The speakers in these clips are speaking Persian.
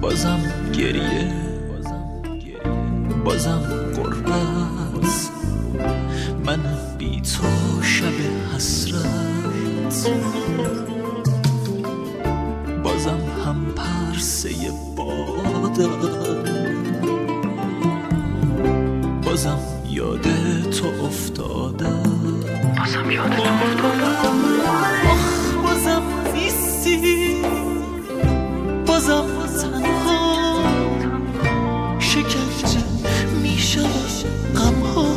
بازم گریه، بازم غربت، من بی تو شب حسرت، بازم هم پرسه بادم، بازم یاد تو افتادم، بازم یاد تو افتادم. آخ بازم نیستی، بازم تنها، شکنجه میشم غمها،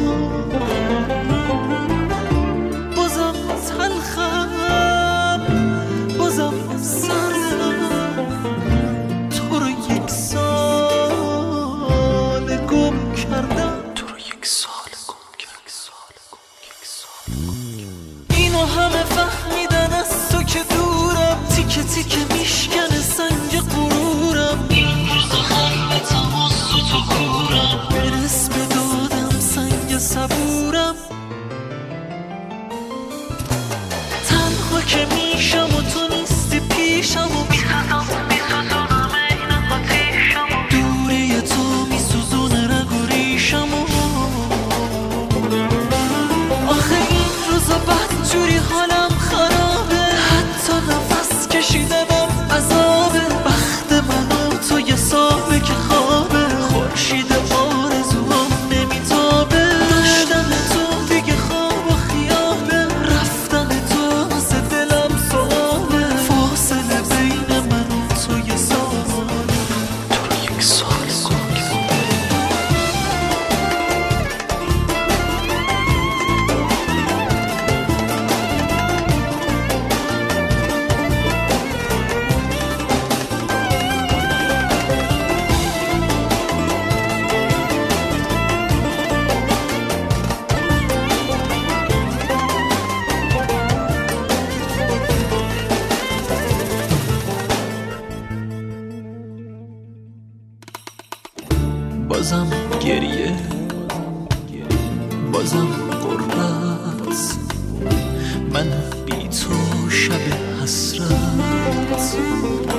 بازم تلخم، بازم سردم، تو رو یک سال گم کردم، تو رو یک سال گم کردم. اینو همه فهمیدن از تو که دورم، تیکه تیکه میشکنه سنگ غرورم، این روزا خلوتم از تو کورم، برس به دادم سنگ صبورم، تنها که میشم و تو نیستی پیشم و میسوزونم این آتیشم و دوری تو میسوزونه رگ و ریشم و آخه این روزا بدجوری حالم خرابه، حتی نفس کشیدنم عذابه، بخت من و تو یه صاحبه که خوابه، خورشید آرزوام نمیتابه، داشتن تو دیگه خواب و خیابه، رفتن تو واسه دلم سواله، فاصله بین من و تو یه ساله، تو رو یک سال گم کردم. بازم گریه، بازم غربت، من بی تو شب حسرت،